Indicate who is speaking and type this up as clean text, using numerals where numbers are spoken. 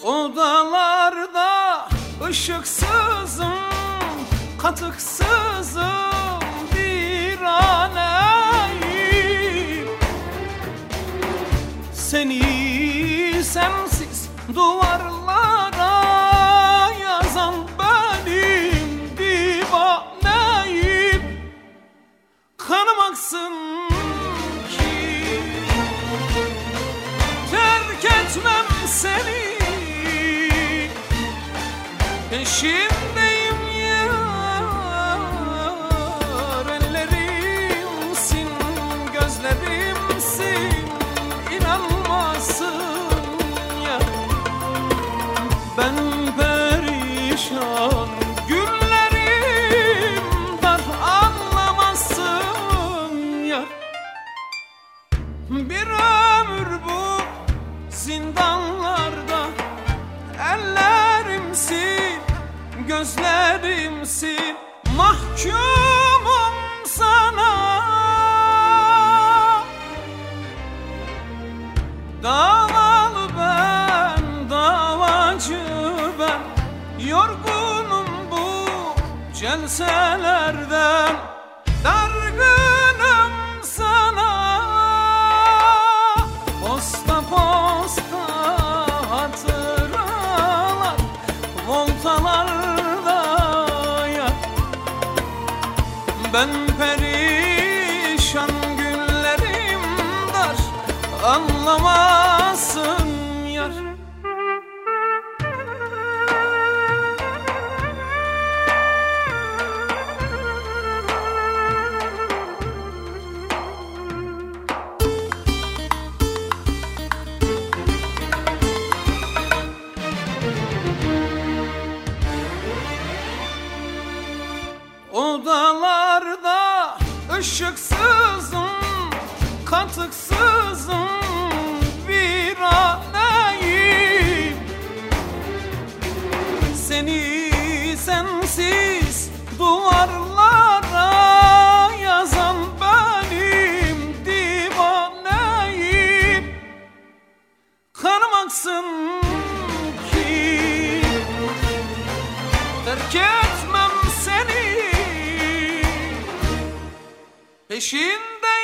Speaker 1: Odalarda ışıksızım, katıksızım, viraneyim. Seni sensiz duvarlara yazan benim divaneyim. Kanım aksın ki terk etmem seni, peşindeyim yar. Ellerimsin, gözlerimsin, inanmasın ya. Ben perişan, günlerim dar, anlamazsın ya. Bir ömür bu zindanlarda, ellerimsin, gözlerimsin, mahkumum sana. Davalı ben, davacı ben, yorgunum bu celselerden, dargınım sana. Posta posta hatıralar voltalarda ya. Ben perişan, günlerim dar, anlamazsın yar. Odalarda ışıksızım, katıksızım, viraneyim. Seni sensiz duvarlara yazan benim divaneyim. Kanım aksın ki terk etmem seni, peşinde